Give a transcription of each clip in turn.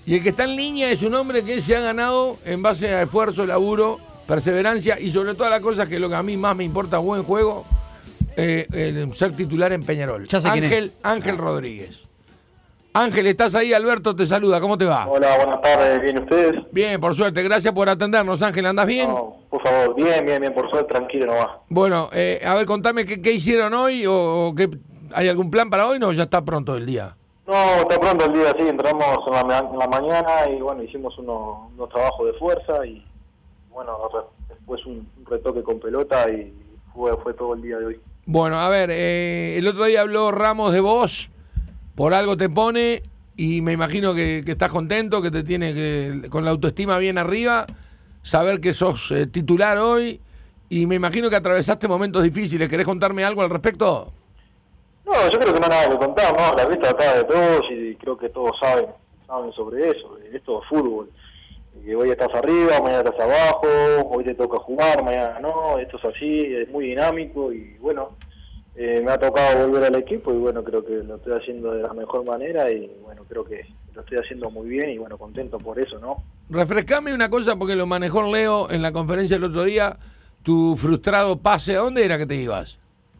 Y el que está en línea es un hombre que se ha ganado en base a esfuerzo, laburo, perseverancia y sobre todas las cosas que lo que a mí más me importa, buen juego, el ser titular en Peñarol. Ya sé quién es. Ángel Rodríguez. Ángel, ¿estás ahí? Alberto te saluda, ¿cómo te va? Hola, buenas tardes, ¿bien ustedes? Bien, por suerte, gracias por atendernos, Ángel, ¿andás bien? No, por favor, bien, por suerte, tranquilo nomás. Bueno, a ver, contame qué hicieron hoy o qué, ¿hay algún plan para hoy? No, ya está pronto el día. No, está pronto el día, sí, entramos en la mañana y bueno, hicimos unos trabajos de fuerza y bueno, después un retoque con pelota y fue todo el día de hoy. Bueno, a ver, el otro día habló Ramos de vos, por algo te pone y me imagino que estás contento, que te tiene que con la autoestima bien arriba, saber que sos titular hoy y me imagino que atravesaste momentos difíciles. ¿Querés contarme algo al respecto? No, yo creo que no hay nada que contar, ¿no? La vista acá de todos y creo que todos saben sobre eso. Esto es fútbol. Y hoy estás arriba, mañana estás abajo, hoy te toca jugar, mañana no. Esto es así, es muy dinámico y bueno, me ha tocado volver al equipo y bueno, creo que lo estoy haciendo de la mejor manera y bueno, creo que lo estoy haciendo muy bien y bueno, contento por eso, ¿no? Refrescame una cosa porque lo manejó Leo en la conferencia el otro día, tu frustrado pase, ¿a dónde era que te ibas?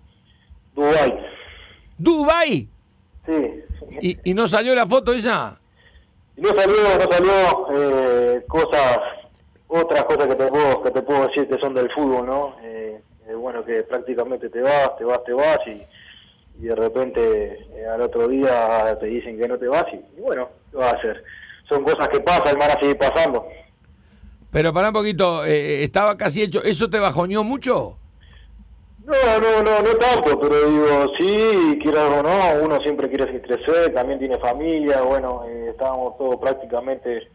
¿Dubái? Sí. ¿Y no salió la foto esa? No salió otras cosas que te puedo decir que son del fútbol, ¿no? Bueno, que prácticamente te vas y de repente al otro día te dicen que no te vas y bueno, ¿qué vas a hacer? Son cosas que pasan, van a seguir pasando. Pero pará un poquito, estaba casi hecho, ¿eso te bajoneó mucho? No tanto, pero digo, sí, quiero o no, uno siempre quiere crecer, también tiene familia, bueno, estábamos todos prácticamente,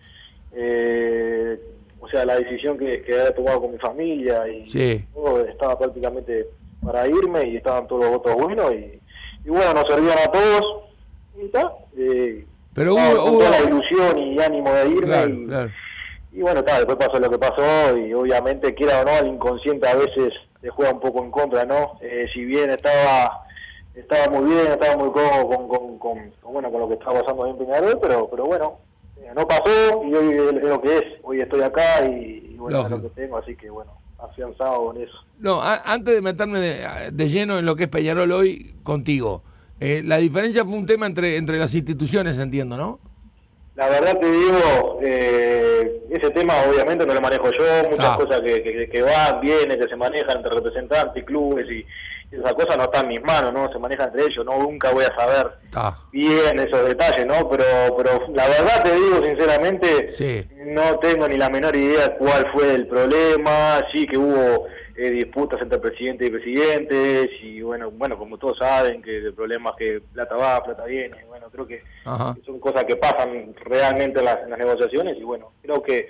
o sea, la decisión que había tomado con mi familia y sí. Todo estaba prácticamente para irme y estaban todos los votos buenos y bueno, nos servían a todos y está. Pero hubo toda la ilusión y ánimo de irme claro. Y bueno, después pasó lo que pasó y obviamente, quiera o no, el inconsciente a veces te juega un poco en contra, ¿no? Si bien estaba muy bien, estaba muy cómodo con lo que estaba pasando en Peñarol, pero bueno, no pasó y hoy es lo que es. Hoy estoy acá y bueno, es lo que tengo, así que bueno, afianzado con eso. No, antes de meterme de lleno en lo que es Peñarol hoy contigo, la diferencia fue un tema entre las instituciones, entiendo, ¿no? La verdad te digo, ese tema obviamente no lo manejo yo, muchas cosas que van, vienen, que se manejan entre representantes, clubes y esas cosas no están en mis manos, ¿no? Se manejan entre ellos, no nunca voy a saber bien esos detalles, ¿no? Pero la verdad te digo sinceramente, sí. No tengo ni la menor idea cuál fue el problema, sí que hubo disputas entre presidentes y presidentes y bueno, como todos saben que el problema es que plata va, plata viene, bueno, creo que son cosas que pasan realmente en las negociaciones y bueno, creo que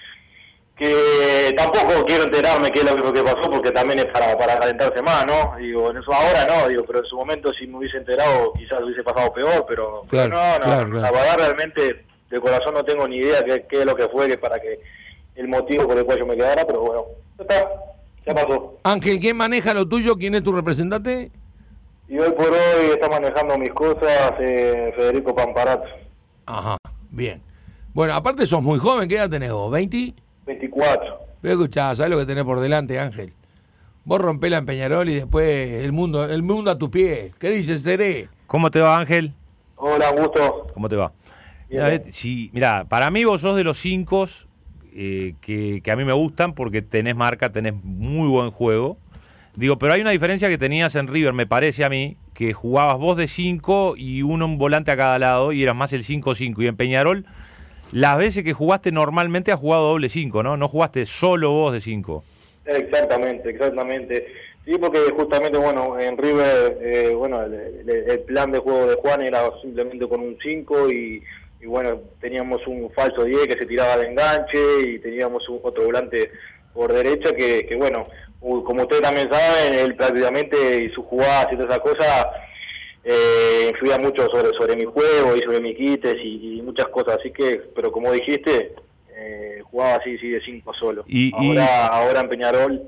tampoco quiero enterarme qué es lo que pasó porque también es para calentarse más, ¿no? Digo, en eso ahora no, pero en su momento si me hubiese enterado quizás hubiese pasado peor, pero claro. La verdad realmente de corazón no tengo ni idea qué es lo que fue para que el motivo por el cual yo me quedara, pero bueno, ya pasó. Ángel, ¿quién maneja lo tuyo? ¿Quién es tu representante? Y hoy por hoy está manejando mis cosas Federico Pamparato. Ajá, bien. Bueno, aparte sos muy joven, ¿qué edad tenés vos? ¿20? 24. Pero escuchá, ¿sabés lo que tenés por delante, Ángel? Vos rompela en Peñarol y después el mundo a tus pies. ¿Qué dices, Seré? ¿Cómo te va, Ángel? Hola, Augusto. ¿Cómo te va? Mirá, para mí vos sos de los 5 que a mí me gustan porque tenés marca, tenés muy buen juego. Digo, pero hay una diferencia que tenías en River, me parece a mí, que jugabas vos de 5 y un volante a cada lado y eras más el 5-5. Y en Peñarol, las veces que jugaste normalmente has jugado doble 5, ¿no? No jugaste solo vos de 5. Exactamente. Sí, porque justamente, bueno, en River, el plan de juego de Juan era simplemente con un 5 y bueno, teníamos un falso 10 que se tiraba de enganche y teníamos otro volante por derecha que bueno, como ustedes también saben, él prácticamente y sus jugadas y todas esas cosas influía mucho sobre mi juego y sobre mis quites y muchas cosas, así que, pero como dijiste, jugaba así de 5 solo. Ahora en Peñarol,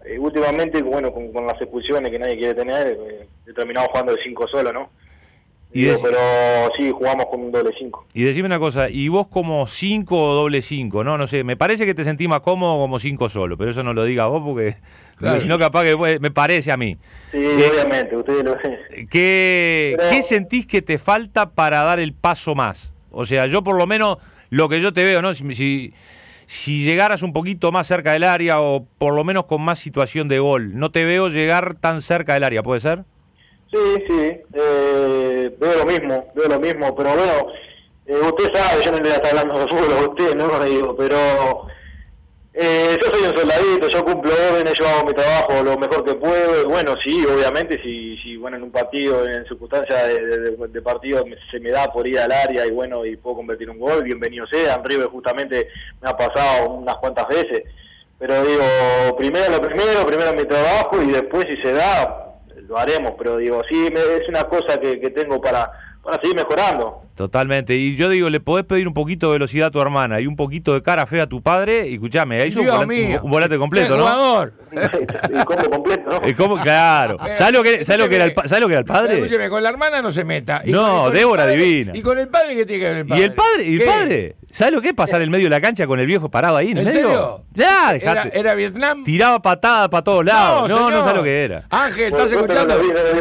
últimamente, bueno, con las expulsiones que nadie quiere tener, he terminado jugando de 5 solo, ¿no? Pero sí, jugamos con un doble 5. Y decime una cosa, ¿y vos como 5 o doble 5? No sé, me parece que te sentís más cómodo como 5 solo, pero eso no lo digas vos porque claro. Si no capaz que me parece a mí. Sí, obviamente, ustedes lo ven. ¿Qué sentís que te falta para dar el paso más? O sea, yo por lo menos, lo que yo te veo, ¿no? Si llegaras un poquito más cerca del área o por lo menos con más situación de gol, no te veo llegar tan cerca del área, ¿puede ser? Sí, veo lo mismo, pero bueno, usted sabe, yo no le voy a estar hablando de fútbol a usted, no lo digo, pero yo soy un soldadito, yo cumplo órdenes, yo hago mi trabajo lo mejor que puedo, y bueno, sí, obviamente, si bueno, en un partido, en circunstancias de partido se me da por ir al área y bueno, y puedo convertir un gol, bienvenido sea. En River justamente me ha pasado unas cuantas veces, pero digo, primero mi trabajo y después si se da, lo haremos, pero digo, sí, es una cosa que tengo para seguir mejorando. Totalmente, y yo digo, le podés pedir un poquito de velocidad a tu hermana y un poquito de cara fea a tu padre, y escuchame, ahí hizo un volante completo, ¿no? Jugador. El combo completo, ¿no? El combo, claro. ¿Sabes lo que era el padre? Escúcheme, con la hermana no se meta. No, Débora divina. ¿Y con el padre qué tiene que ver el padre? ¿Y el padre? ¿Sabes lo que es pasar el medio de la cancha con el viejo parado ahí en el medio? ¿Serio? Ya, dejate. ¿Era Vietnam? Tiraba patadas para todos lados. No sabes lo que era. Ángel, ¿estás escuchando?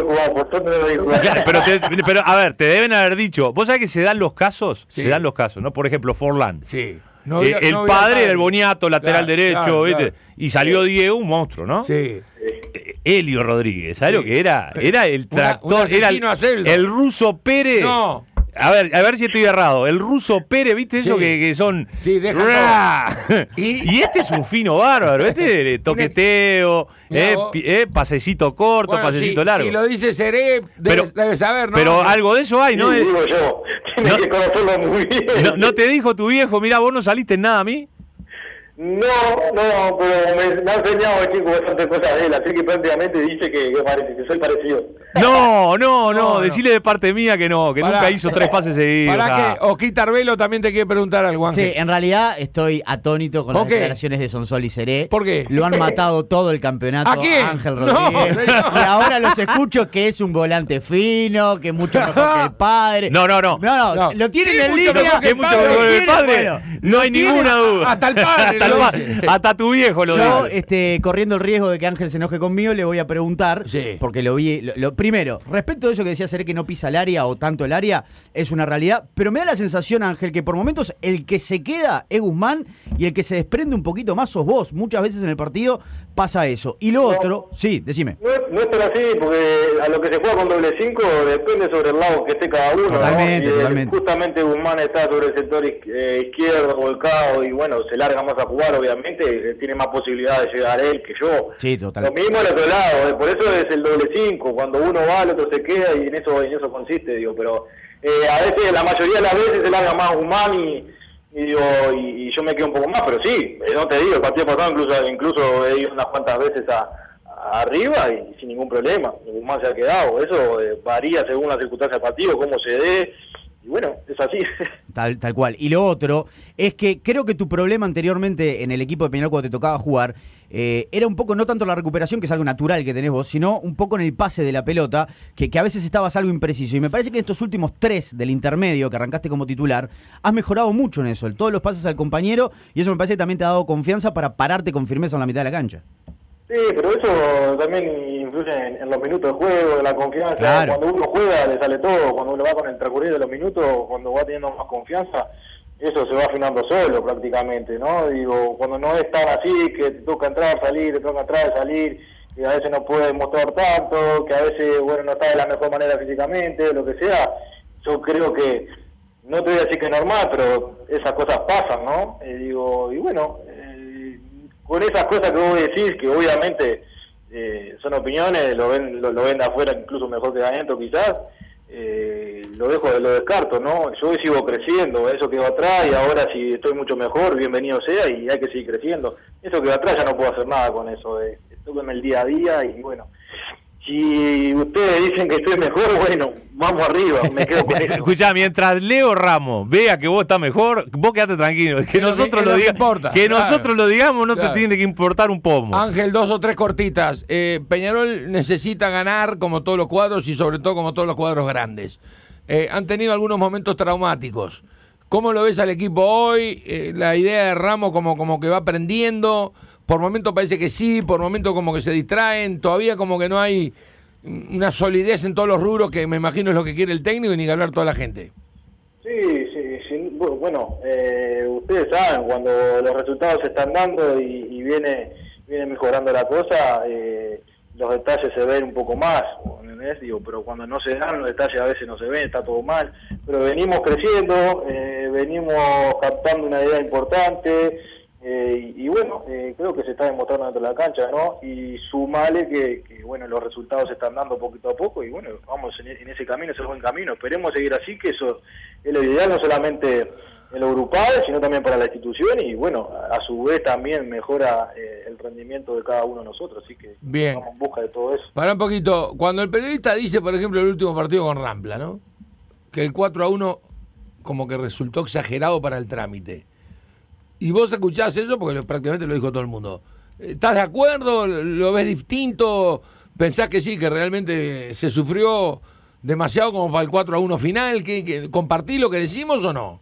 Pero, a ver, te deben haber dicho. ¿Vos sabés que se dan los casos? Sí. Se dan los casos, ¿no? Por ejemplo, Forlán. Sí. El padre era el boniato, lateral derecho, ¿viste? Claro. Y salió Diego, un monstruo, ¿no? Sí. Elio Rodríguez, ¿sabes lo que era? Era el tractor, era el ruso Pérez. No. A ver si estoy errado. El ruso Pérez, ¿viste eso que son? Sí, deja. Y este es un fino bárbaro. Este toqueteo, pasecito corto, bueno, pasecito largo. Si lo dice Seré, debe saber, ¿no? Pero algo de eso hay, ¿no? Sí, digo yo. Tienes que conocerlo muy bien. ¿No te dijo tu viejo, mirá, vos no saliste en nada a mí? No, pero me ha enseñado el chico bastante cosas de él, así que prácticamente dice que soy parecido. No, decile de parte mía que no, que nunca hizo 3 pases seguidos. Para que Osquita Arbelo también te quiere preguntar algo, Ángel. Sí, en realidad estoy atónito con las declaraciones de Sonsol y Seré. ¿Por qué? Lo han matado todo el campeonato ¿A quién? Ángel Rodríguez. No. Y ahora los escucho que es un volante fino, que mucho mejor que el padre. No. Lo tienen en línea. Que mucho mejor que el padre. No hay ninguna duda. Hasta el padre. Hasta tu viejo lo dice. Yo, corriendo el riesgo de que Ángel se enoje conmigo, le voy a preguntar, porque lo vi. Primero, respecto de eso que decía Seré que no pisa el área o tanto el área, es una realidad, pero me da la sensación, Ángel, que por momentos el que se queda es Guzmán y el que se desprende un poquito más sos vos. Muchas veces en el partido pasa eso. Y lo otro, sí, decime. No es tan así, porque a lo que se juega con doble 5 depende sobre el lado que esté cada uno. Totalmente, ¿no? totalmente. Justamente Guzmán está sobre el sector izquierdo, volcado, y bueno, se larga más a jugar, obviamente, tiene más posibilidades de llegar él que yo. Sí, totalmente. Lo mismo al otro lado, por eso es el doble 5, cuando uno va, el otro se queda, y en eso consiste, digo, pero a veces, la mayoría de las veces se larga más Guzmán y yo me quedo un poco más, pero sí, no te digo, el partido pasado incluso he ido unas cuantas veces arriba y sin ningún problema, Guzmán se ha quedado, eso varía según la circunstancia del partido, cómo se dé, y bueno, es así. Tal cual. Y lo otro es que creo que tu problema anteriormente en el equipo de Peñarol cuando te tocaba jugar era un poco, no tanto la recuperación, que es algo natural que tenés vos, sino un poco en el pase de la pelota, que a veces estabas algo impreciso. Y me parece que en estos últimos 3 del intermedio, que arrancaste como titular, has mejorado mucho en eso, en todos los pases al compañero, y eso me parece que también te ha dado confianza para pararte con firmeza en la mitad de la cancha. Sí, pero eso también influye en los minutos de juego, de la confianza. Claro. Cuando uno juega le sale todo, cuando uno va con el transcurrir de los minutos, cuando va teniendo más confianza, eso se va afinando solo prácticamente, ¿no? Digo, cuando no es tan así, que te toca entrar, salir, que a veces no puedes mostrar tanto, que a veces, bueno, no está de la mejor manera físicamente, lo que sea, yo creo que, no te voy a decir que es normal, pero esas cosas pasan, ¿no? Digo, y bueno, con esas cosas que vos decís, que obviamente son opiniones, lo ven de afuera incluso mejor que de adentro quizás, lo descarto, ¿no? Yo sigo creciendo, eso quedó atrás y ahora si estoy mucho mejor, bienvenido sea y hay que seguir creciendo. Eso quedó atrás, ya no puedo hacer nada con eso, estoy en el día a día y bueno, si ustedes dicen que estoy mejor, bueno, vamos arriba, me quedo con eso. Escuchá, mientras Leo Ramos vea que vos estás mejor, vos quedate tranquilo, que nosotros nosotros lo digamos, no te tiene que importar un pomo. Ángel, 2 o 3 cortitas. Peñarol necesita ganar como todos los cuadros y sobre todo como todos los cuadros grandes. han tenido algunos momentos traumáticos. ¿Cómo lo ves al equipo hoy? La idea de Ramos como que va aprendiendo. Por momentos parece que sí, por momentos como que se distraen. Todavía como que no hay una solidez en todos los rubros, que me imagino es lo que quiere el técnico y ni que hablar toda la gente. Sí. Bueno, ustedes saben, cuando los resultados se están dando y viene mejorando la cosa, los detalles se ven un poco más, ¿entendés? Digo, pero cuando no se dan los detalles a veces no se ven, está todo mal. Pero venimos creciendo, venimos captando una idea importante, y bueno, creo que se está demostrando dentro de la cancha, ¿no? Y sumale que bueno, los resultados se están dando poquito a poco y bueno, vamos en ese camino, es el buen camino. Esperemos seguir así, que eso es lo ideal, no solamente en lo grupal, sino también para la institución y bueno, a su vez también mejora el rendimiento de cada uno de nosotros, así que bien, vamos en busca de todo eso. Para un poquito, cuando el periodista dice, por ejemplo, el último partido con Rampla, ¿no? Que el 4-1 como que resultó exagerado para el trámite. Y vos escuchás eso porque prácticamente lo dijo todo el mundo. ¿Estás de acuerdo? ¿Lo ves distinto? ¿Pensás que sí, que realmente se sufrió demasiado como para el 4-1 final? ¿Que compartís lo que decimos o no?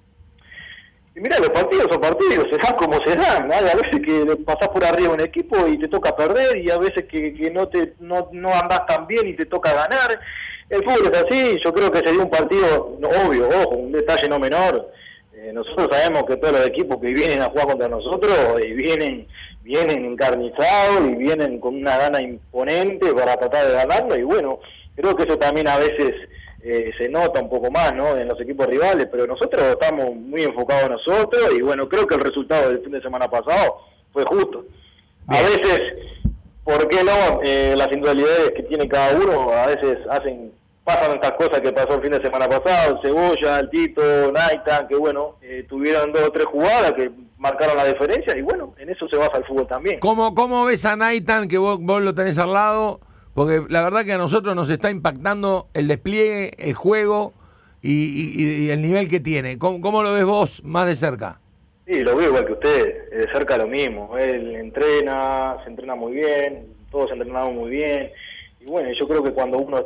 Y mirá, los partidos son partidos, se dan como se dan, ¿no? A veces que pasás por arriba un equipo y te toca perder, y a veces que no andás tan bien y te toca ganar. El fútbol es así, yo creo que sería un partido, obvio, ojo, un detalle no menor. Nosotros sabemos que todos los equipos que vienen a jugar contra nosotros vienen encarnizados y vienen con una gana imponente para tratar de ganarlo, y bueno, creo que eso también a veces se nota un poco más, ¿no?, en los equipos rivales, pero nosotros estamos muy enfocados en nosotros y bueno, creo que el resultado del fin de semana pasado fue justo. Bien. A veces, ¿por qué no? Las individualidades que tiene cada uno a veces pasan estas cosas que pasó el fin de semana pasado, Cebolla, el Tito, Naitan, que bueno, tuvieron 2 o 3 jugadas que marcaron la diferencia y bueno, en eso se basa el fútbol también. ¿Cómo ves a Naitan, que vos lo tenés al lado? Porque la verdad que a nosotros nos está impactando el despliegue, el juego y el nivel que tiene. ¿Cómo lo ves vos más de cerca? Sí, lo veo igual que usted, de cerca lo mismo. Él se entrena muy bien, todos entrenamos muy bien. Y bueno, yo creo que cuando uno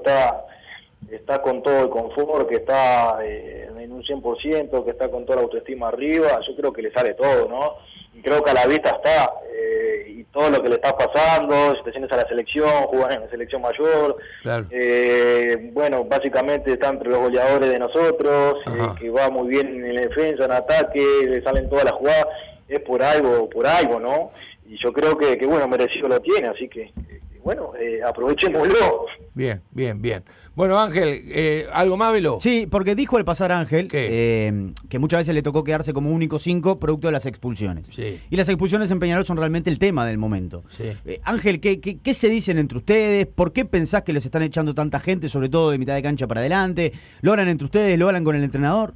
está con todo el confort, que está en un 100%, que está con toda la autoestima arriba, yo creo que le sale todo, ¿no? Y creo que a la vista está, y todo lo que le está pasando, situaciones a la selección, jugar en la selección mayor, claro. Bueno, básicamente está entre los goleadores de nosotros, que va muy bien en defensa, en ataque, le salen todas las jugadas, es por algo, ¿no? Y yo creo que bueno, merecido lo tiene, así que bueno, aprovechémoslo. Bien. Bueno, Ángel, ¿algo más, Velo? Sí, porque dijo al pasar Ángel que muchas veces le tocó quedarse como único 5 producto de las expulsiones. Sí. Y las expulsiones en Peñarol son realmente el tema del momento. Sí. Ángel, ¿qué se dicen entre ustedes? ¿Por qué pensás que les están echando tanta gente, sobre todo de mitad de cancha para adelante? ¿Lo hablan entre ustedes? ¿Lo hablan con el entrenador?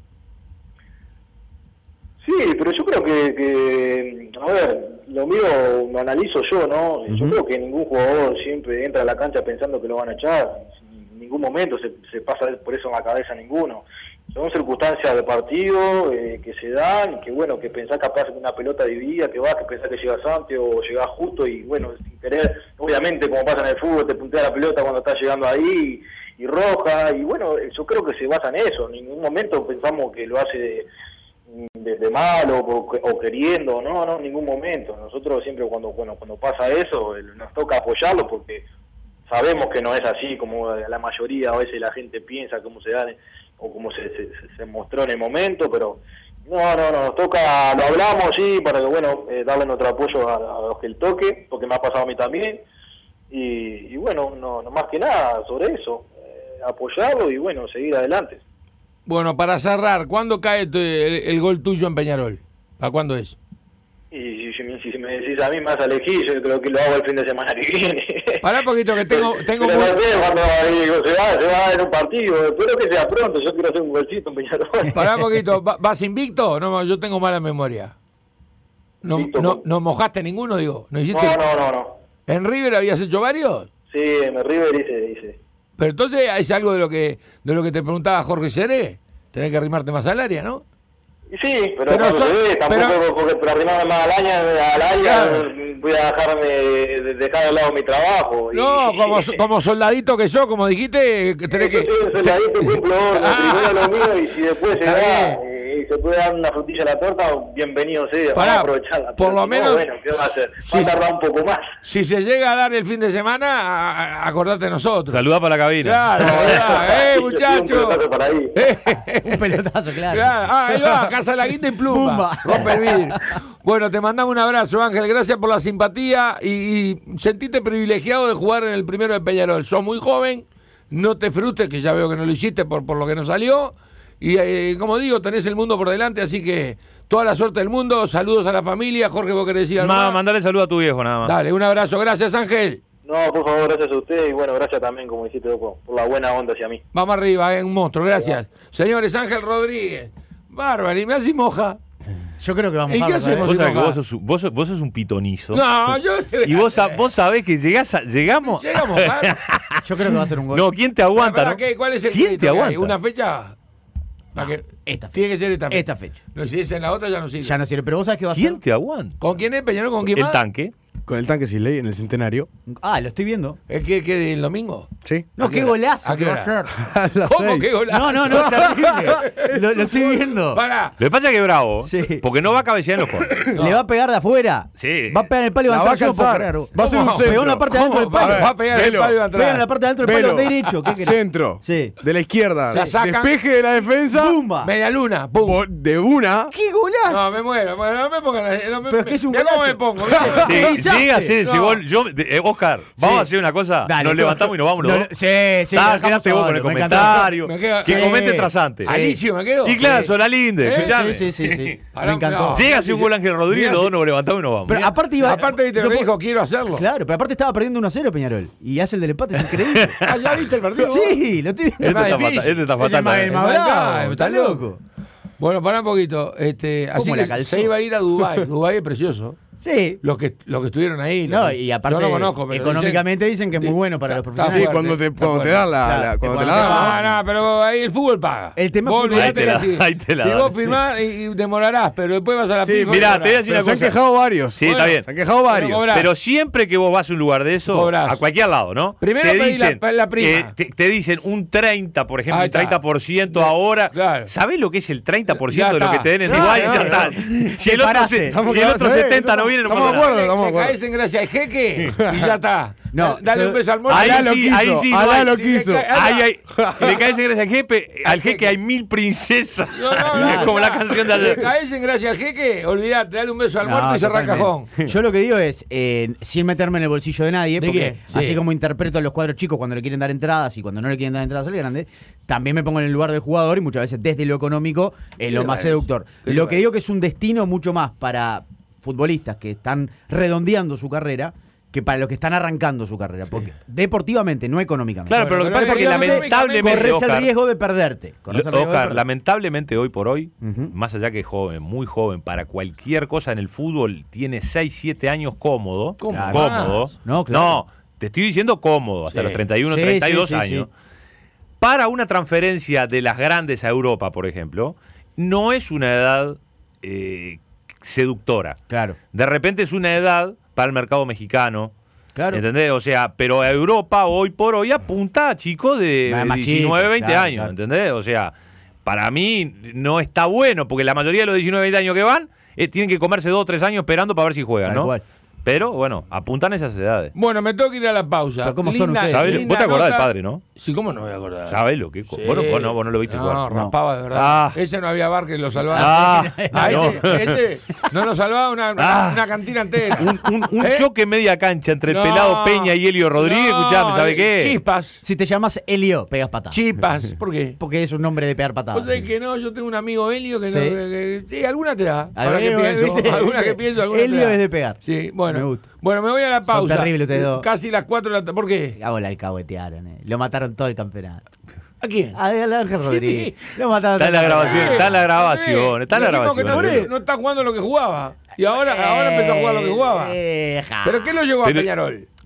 Sí, pero yo creo que a ver, lo mío lo analizo yo, ¿no? Yo creo que ningún jugador siempre entra a la cancha pensando que lo van a echar. En ningún momento se pasa por eso en la cabeza ninguno. Son circunstancias de partido que se dan, y que bueno, que pensás capaz que una pelota dividida, que pensás que llegas antes o llegás justo y bueno, sin querer, obviamente como pasa en el fútbol, te puntea la pelota cuando estás llegando ahí y roja, y bueno, yo creo que se basa en eso. En ningún momento pensamos que lo hace de malo o queriendo, no, en ningún momento. Nosotros siempre cuando pasa eso, nos toca apoyarlo porque sabemos que no es así como la mayoría a veces la gente piensa, cómo se da o como se mostró en el momento, pero no, nos toca, lo hablamos, sí, para que bueno, darle nuestro apoyo a los que el toque, porque me ha pasado a mí también, y bueno, no más que nada sobre eso, apoyarlo y bueno, seguir adelante. Bueno, para cerrar, ¿cuándo cae el gol tuyo en Peñarol? ¿Para cuándo es? Y si me decís a mí más a elegir, yo creo que lo hago el fin de semana que viene. Pará un poquito, que tengo pero no sé cuando se va a dar un partido, espero que sea pronto, yo quiero hacer un golcito en Peñarol. Pará un poquito, ¿vas invicto? No, yo tengo mala memoria. ¿No mojaste ninguno, digo? ¿No hiciste? No. ¿En River habías hecho varios? Sí, en River hice. Pero entonces es algo de lo que te preguntaba Jorge Seré, tenés que arrimarte más al área, ¿no? Sí, pero tampoco porque para arrimarme más al área, voy a dejar de lado mi trabajo. No, como soldadito que sos, como dijiste, que tenés que... Yo soy un soldadito, cumplo orden, primero lo mío, y si después se Está da y se puede dar una frutilla a la torta, bienvenido sea, vamos a aprovecharla. Por lo menos... Bueno, ¿qué va a hacer? Va a tardar un poco más. Si se llega a dar el fin de semana, acordate de nosotros. Saludá para la cabina. Claro, muchacho. Un pelotazo para ahí. Un pelotazo, claro. Ahí va, Casa la Guita y plumba. Rompe el vidrio. Bueno, te mandamos un abrazo, Ángel. Gracias por la simpatía y sentite privilegiado de jugar en el primero de Peñarol. Sos muy joven, no te frustres, que ya veo que no lo hiciste por lo que no salió. Y como digo, tenés el mundo por delante, así que toda la suerte del mundo. Saludos a la familia. Jorge, ¿vos querés decir algo más? Mandale saludo a tu viejo, nada más. Dale, un abrazo. Gracias, Ángel. No, por favor, gracias a ustedes y bueno, gracias también, como dijiste, por la buena onda hacia mí. Vamos arriba, un monstruo. Gracias. Señores, Ángel Rodríguez. Bárbaro, y me hace moja. Yo creo que vamos ¿Y a qué hacemos? Vos sabés que vos sos un pitonizo. No, yo... Y vos sabés que llegamos. Claro. Yo creo que va a ser un gol. No, ¿quién te aguanta? ¿Para ¿no? qué? ¿Cuál es el ¿Quién crédito te que hay? aguanta? ¿Una fecha? Esta fecha. Tiene que ser esta fecha. Esta fecha. No, si es en la otra ya no sirve. Ya no sirve, pero vos sabés que va a ser. ¿Quién te aguanta? ¿Con quién es Peñarol? ¿Con quién El más? tanque. Con el tanque Sisley en el centenario. Ah, lo estoy viendo. ¿Es que el domingo? Sí. No, ¿A qué qué hora? golazo ¿A qué que va hora? a ser. A las ¿Cómo 6. que golazo? No, terrible. Lo estoy viendo. Pará. Lo que pasa es que es bravo. Sí. Porque no va a cabecear en los cortes. Le va a pegar de afuera. Sí. Va a pegar en el palo y La va a va a entrar yo por calzar. creer. Va a ser un ¿Cómo? centro. Pegó en la parte de adentro del ¿Cómo? palo. Va a pegar el Velo. palo y va a Pega en entrar. la parte de adentro del palo Velo. derecho. ¿Qué querés? Centro. Sí. De la izquierda. La sacan. Despeje de la defensa. ¡Pumba! Media luna, pum. De una. ¡Qué golazo! No, me muero. Bueno, no me pongan... Pero es que es un mirá cómo golazo. me pongo. ¿viste? Sí, Guisaste. llega, sí, No. llegó. Oscar, vamos a hacer una cosa. Dale, nos levantamos y nos vamos los dos. Sí, sí. Está, lo dejamos quédate vos con solo, el me encantó. comentario. Me queda- Que Sí. comente trasante. Sí. Alicio, me quedo. Y claro, Sí. Solalinde, escuchame. Sí. Pará, Me encantó. no. Llega así un gol Ángel Rodríguez, Mirá los si- dos nos levantamos y nos vamos. Pero aparte iba. Aparte, viste lo que dijo, quiero hacerlo. Claro, pero aparte estaba perdiendo 1-0 Peñarol. Y hace el del empate, es increíble. Ah, ¿ya viste el partido? Sí, lo estoy Este viendo. más está difícil. fatal. Este está Es el fatal. más también. bravo, está está loco. Bueno, pará un poquito. Así la que calzó? se iba a ir a Dubái. Dubái es precioso. Sí. Los que estuvieron ahí. No, y aparte, yo no conozco, pero económicamente dicen que es muy bueno para los Está profesionales. Sí, cuando te fuerte. dan la Claro, cuando te cuando la te dan. No, pero ahí el fútbol paga. El tema Vos fútbol- olvidate Ahí te la- que sí. ahí te la Si dan. vos firmás y demorarás, pero después vas a la Sí, FIFA y mirá, cobrás. te voy a decir Pero una se han cosa. quejado varios. Sí, está bien. Se han quejado varios. cobrás. Pero siempre que vos vas a un lugar de eso, Cobrás. a cualquier lado, ¿no? Primero te pedí dicen, la prima. te dicen un 30, por ejemplo, Ahí un 30% ahora. Claro. ¿Sabés lo que es el 30% Ya de lo está. que te den en Claro, Dubái? Ya claro. está. Si el otro, paraste. Estamos si el otro claros, 70 no viene, no estamos pasa de nada. acuerdo, estamos de Te acuerdo. caes en gracia al jeque y ya está. No, Dale yo- un beso al mono. Ahí Alá lo sí, quiso, ahí sí, no Alá hay. lo Si le quiso. cae- Si le caes en gracia al jeque hay 1000 princesas. No, Es como la canción de Te ayer. caes en gracia al jeque, olvidate, dale un beso al No, muerto y cerrá el cajón. totalmente. Yo lo que digo es, sin meterme en el bolsillo de nadie, ¿De porque qué? Sí. así como interpreto a los cuadros chicos cuando le quieren dar entradas y cuando no le quieren dar entradas al grande, también me pongo en el lugar del jugador y muchas veces desde lo económico es lo más seductor. Lo que digo que es un destino mucho más para futbolistas que están redondeando su carrera que para los que están arrancando su carrera, porque deportivamente, no económicamente. Claro, pero lo que Pero pasa es que económicamente lamentablemente, corres el Oscar, riesgo de perderte. Corres el riesgo de Oscar, perderte. lamentablemente hoy por hoy, Ujú. más allá que es joven, muy joven, para cualquier cosa en el fútbol, tiene 6, 7 años cómodo. ¿Cómo? Cómodo. Más. No, claro. No, te estoy diciendo cómodo, hasta Sí. los 31, Sí, 32 sí, sí, años. sí. Para una transferencia de las grandes a Europa, por ejemplo, no es una edad seductora. Claro, De repente es una edad para el mercado mexicano. claro. ¿Entendés? O sea, pero a Europa hoy por hoy apunta a chicos de Más 19, chicos, 20 claro, años, claro. ¿entendés? O sea, para mí no está bueno, porque la mayoría de los 19, 20 años que van tienen que comerse 2 o 3 años esperando para ver si juegan, Tal ¿no? cual. Pero bueno, apuntan esas edades. Bueno, me tengo que ir a la pausa. Pero ¿cómo son ustedes? ¿Sabés? linda Vos te acordás del nota. padre, ¿no? Sí, ¿cómo no me voy a acordar? ¿Sabés lo que? Sí. Vos no lo viste No, jugar. raspaba de verdad. Ah. Ese no había bar que lo salvaba. Ah, no. Ese no nos salvaba una cantina entera. Un ¿Eh? choque media cancha entre el No. pelado Peña y Helio Rodríguez, No, escuchame, ¿sabe qué? Chispas. Si te llamas Elio, pegas patada. Chispas. ¿Por qué? Porque es un nombre de pegar patada. Vos sabés que no, yo tengo un amigo Helio que Sí. no. Sí, alguna te da. A Ahora ver, que pienso. ¿viste? Alguna que pienso, alguna Elio te da. es de pegar. Sí, bueno. Me gusta. Bueno, me voy a la Son pausa. terribles ustedes dos. Casi las 4 de la tarde. ¿Por qué? Ah, la alcahuetearon, Lo mataron todo el campeonato. ¿A quién? A Ángel Sí. Rodríguez. Lo mataron Está en la todo el grabación, campeonato. está en la grabación, está en la Dijimos que grabación. no está jugando lo que jugaba. Y ahora empezó a jugar lo que jugaba. Ja. ¿Pero qué lo llevó a Pero- Peñarol?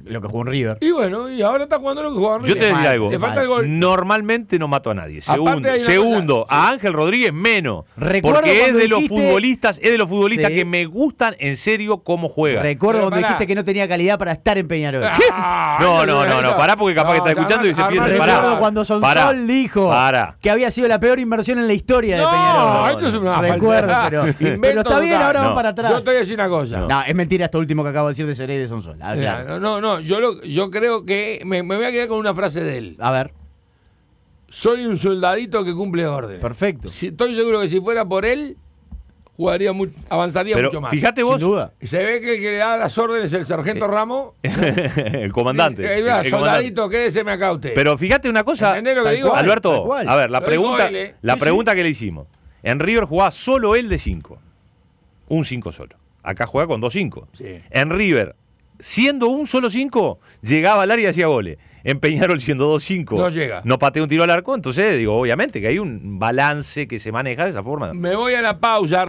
lo que jugó en River. Y bueno, y ahora está jugando lo que jugaba en Yo te voy a decir River. algo. Le falta el gol. Normalmente no mato a nadie. Aparte hay una Segundo, cosa, a Ángel Rodríguez menos. Recuerdo Porque es cuando de los dijiste- futbolistas Sí. que me gustan en serio cómo juega. Recuerdo Pero cuando pará. dijiste que no tenía calidad para estar en Peñarol. Ah, No, pará porque capaz que está escuchando y dice, Armando, piensa, pará. Recuerdo cuando Sonsol dijo Pará. que había sido la peor inversión en la historia de Peñarol. No, esto es una Recuerdo, falsedad. pero Invento está bien, total. ahora No. van para atrás. Yo te voy a decir una cosa. No, es mentira esto último que acabo de decir de Seré y de Sonsol. Ah, claro. No, yo creo que me voy a quedar con una frase de él. A ver, Soy un soldadito que cumple órdenes. perfecto. Estoy seguro que si fuera por él, avanzaría Pero mucho más. fíjate Sin vos, duda. Y se ve que el que le da las órdenes es el sargento Ramos. el comandante. Dice, el comandante. soldadito, quédese acá usted. Pero fíjate una cosa, ¿Entendés lo que Tal digo? cual. Alberto, tal cual. a ver, la Lo dijo pregunta, él, ¿eh? la Sí, pregunta que le hicimos. En River jugaba solo él de 5. Un 5 solo. Acá juega con 2 5. Sí. En River, siendo un solo 5, llegaba al área y hacía goles. En Peñarol, siendo 2 5, No llega. no patea un tiro al arco. Entonces, digo, obviamente que hay un balance que se maneja de esa forma. Me voy a la pausa.